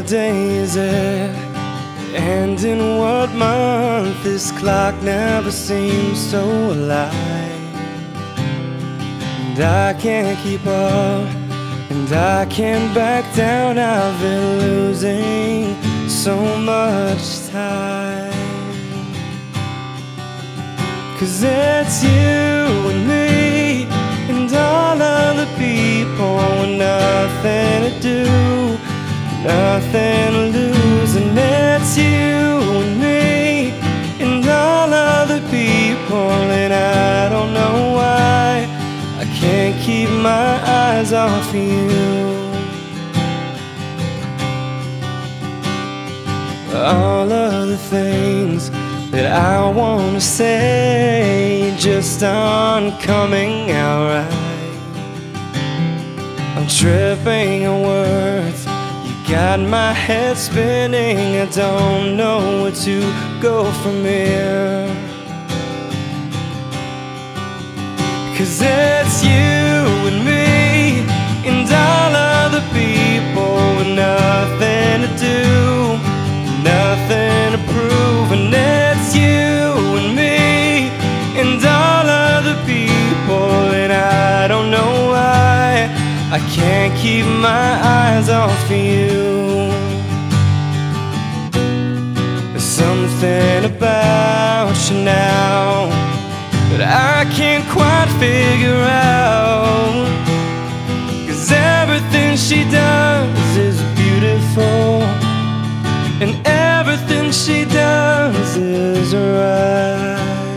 What day is it? And in what month? This clock never seems so alive. And I can't keep up, and I can't back down. I've been losing so much time. 'Cause it's you and me and all other people with nothing to do, nothing to lose. And it's you and me and all other people, and I don't know why I can't keep my eyes off you. All of the things that I wanna say just aren't coming out right. I'm tripping on words, you got my head spinning. I don't know where to go from here. 'Cause it's you and me and all other people with nothing to do, nothing to prove. And it's you and me and all other people, and I don't know why I can't keep my eyes off you. There's something about you now that I can't quite figure out. 'Cause everything she does is beautiful, and everything she does is right.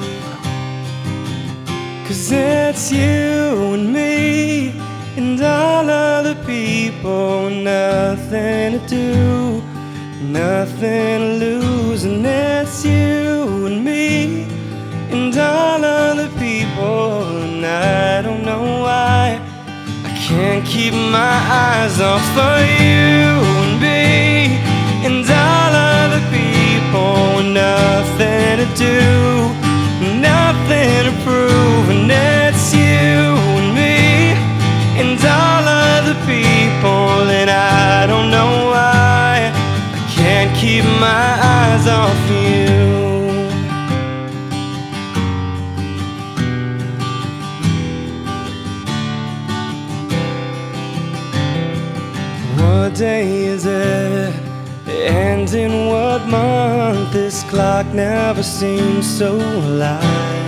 'Cause it's you and me and all other people, nothing to do, nothing to lose. And it's you and me and all other people, and I don't know why I can't keep my eyes off of you and me and all other people with nothing to do, nothing to prove. And it's you and me and all other people, and I don't know why I can't keep my eyes off you. What day is it? And in what month? This clock never seems so alive.